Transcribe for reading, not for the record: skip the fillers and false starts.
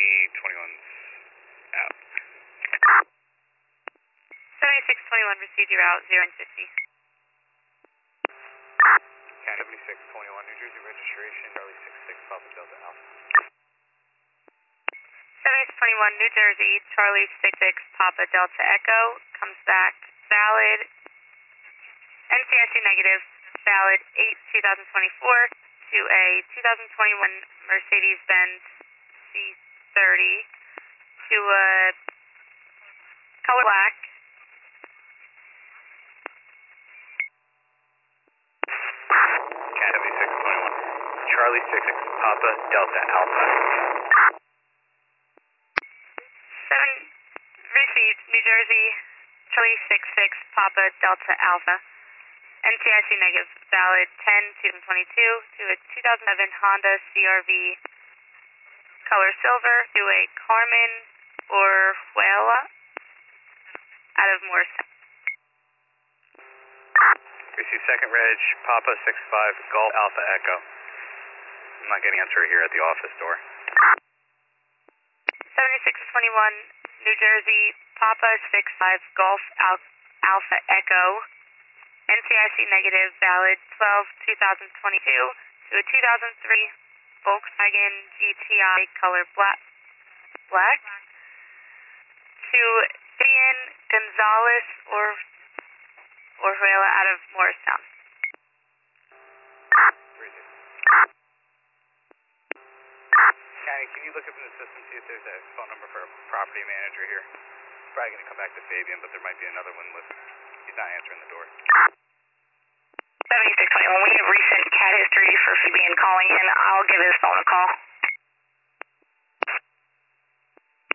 21's out. 7621 received your route 0 and 50. Cat 7621, New Jersey registration, Charlie 66, Papa Delta Alpha. 7621 New Jersey, Charlie 66, Papa Delta Echo, comes back valid, NCIC negative, valid 8/2024 to a 2021 Mercedes-Benz C30 to a color black. Cat 7621, Charlie 66, Papa Delta Alpha. 7 received, New Jersey, Charlie 66, Papa Delta Alpha. NCIC negative, valid 10/2022 to a 2007 Honda CRV, color silver, to a Carmen Orjuela out of Morristown. Receive second reg, Papa 65, Golf Alpha Echo. I'm not getting answer here at the office door. 7621 New Jersey, Papa 65, Golf Alpha Echo. NCIC negative, valid 12/2022 to a 2003 Volkswagen GTI color black to Ian Gonzalez Orjuela out of Morristown. County, can you look up in the system, see if there's a phone number for a property manager here? He's probably going to come back to Fabian, but there might be another one with, he's not answering the door. 7621, we have recent CAT history for Fabian calling in. I'll give his phone a call.